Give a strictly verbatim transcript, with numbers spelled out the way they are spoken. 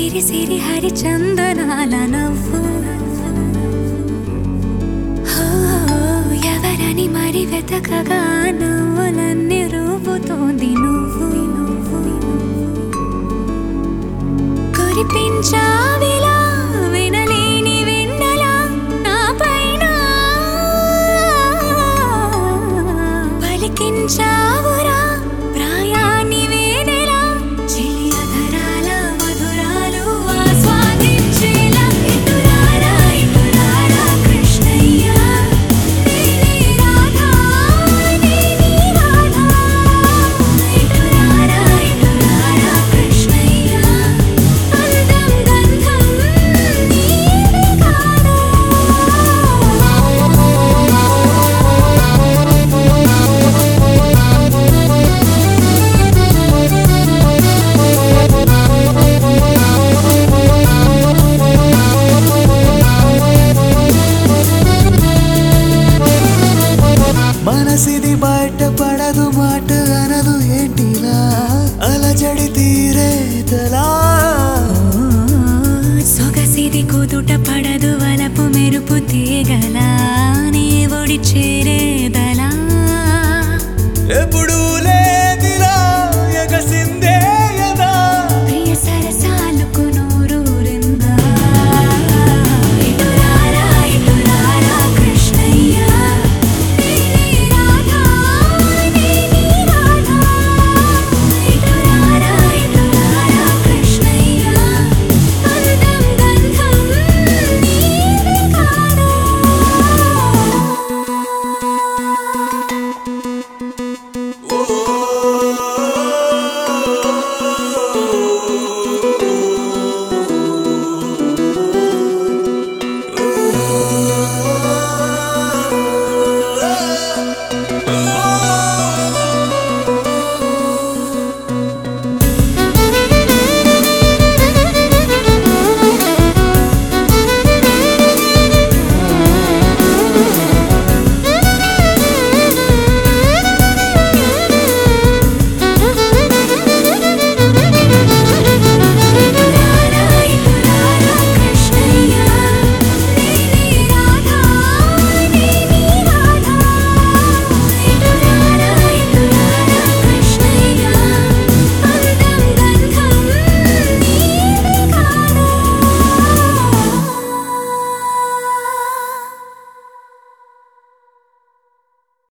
సిరి సిరి హరిచందనాల నవ్వు ఎవరని మరి వెతకగా నవ్వులన్నీ రూపుతోంది నువ్వు కురిపించావిలా వినలేని వెన్నెలా నా పైన పలికించావురా ప్రాయాన్ని వేనెలా చెలి అధరాల మధురాలు ఆస్వాదించేలా ఇటురారా ఇటురారా కృష్ణయ్య నేనే రాధా నేనే రాధా ఇటురారా ఇటురారా కృష్ణయ్య అందం గంధం నీవే కాదా మనసిది బయట పడదు మాట